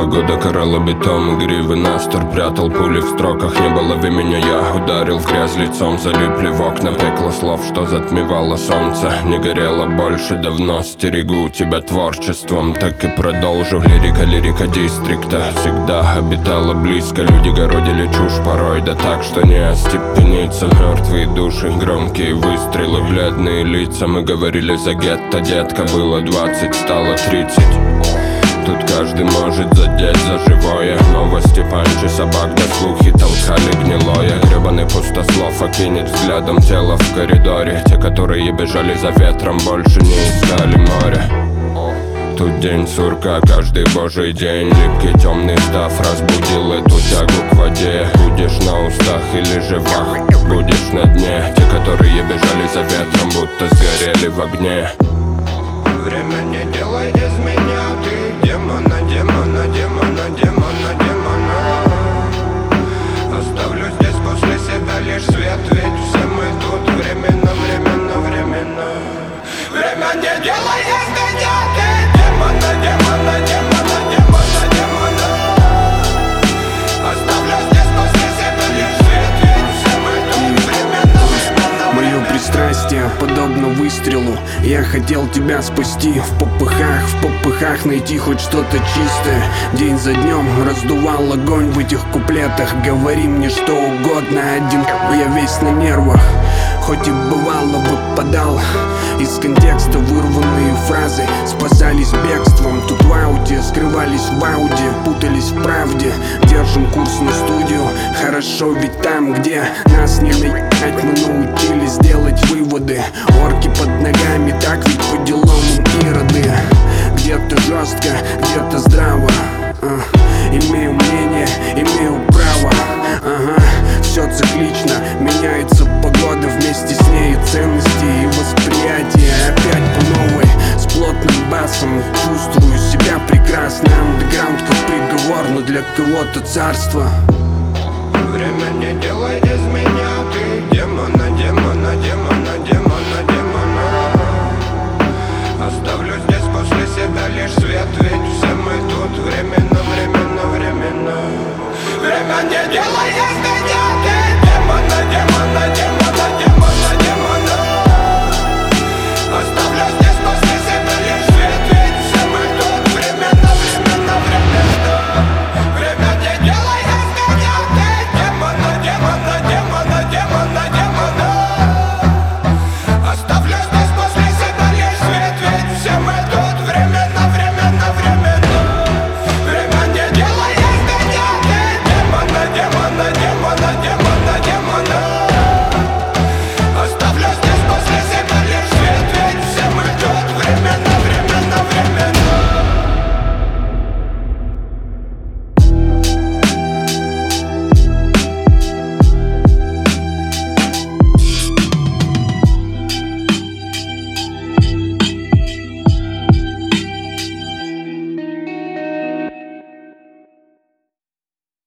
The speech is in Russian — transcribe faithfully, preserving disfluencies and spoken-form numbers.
Погода карала бетон, гривы настор прятал пули в строках. Не было в меня, я ударил в грязь лицом. Залипли в окна, пекло слов, что затмевало солнце. Не горело больше давно, стерегу тебя творчеством. Так и продолжу, лирика, лирика дистрикта всегда обитала близко. Люди городили чушь порой, да так, что не остепениться. Мертвые души, громкие выстрелы, бледные лица. Мы говорили за гетто, детка, было двадцать, стало тридцать. Тут каждый может задеть за живое. Новости, панчи, собак, да слухи толкали гнилое. Гребаный пустослов окинет взглядом тело в коридоре. Те, которые бежали за ветром, больше не искали море. Тут день сурка, каждый божий день. Липкий темный став разбудил эту тягу к воде. Будешь на устах или же вах, будешь на дне. Те, которые бежали за ветром, будто сгорели в огне. Время не делай из меня, ты демона, демона, демона, демона, демона. Оставлю здесь после себя лишь свет, ведь все мы тут временно, временно, временно. Время не делай из меня, ты демона, демона, демона, демона, демона. Оставлю здесь после себя лишь свет, ведь все мы тут временно, временно. Мое пристрастие подобно выстрелу. Я хотел тебя спасти в попыхах, в попыхах найти хоть что-то чистое. День за днем раздувал огонь в этих куплетах. Говори мне что угодно, один я весь на нервах. Хоть и бывало выпадал из контекста вырванные фразы, спасались бегством. Тут в ауте, скрывались в ауде, путались в правде. Держим курс на студию, хорошо ведь там, где нас не наебать, мы научились делать выводы. Орки под ногами, так ведь по делам ироды. Где-то жестко, где-то здраво, а, имею мнение, имею право. Ага, все циклично, меняется погода, вместе с ней и ценности, и восприятие. Опять по новой, с плотным басом, чувствую себя прекрасно. Андеграунд как приговор, но для кого-то царство. Время не делай из меня, ты демона, демона, демона, демона, демона. Оставлю здесь после себя лишь свет, ведь все мы тут временно, временно, временно. Время не делай из меня.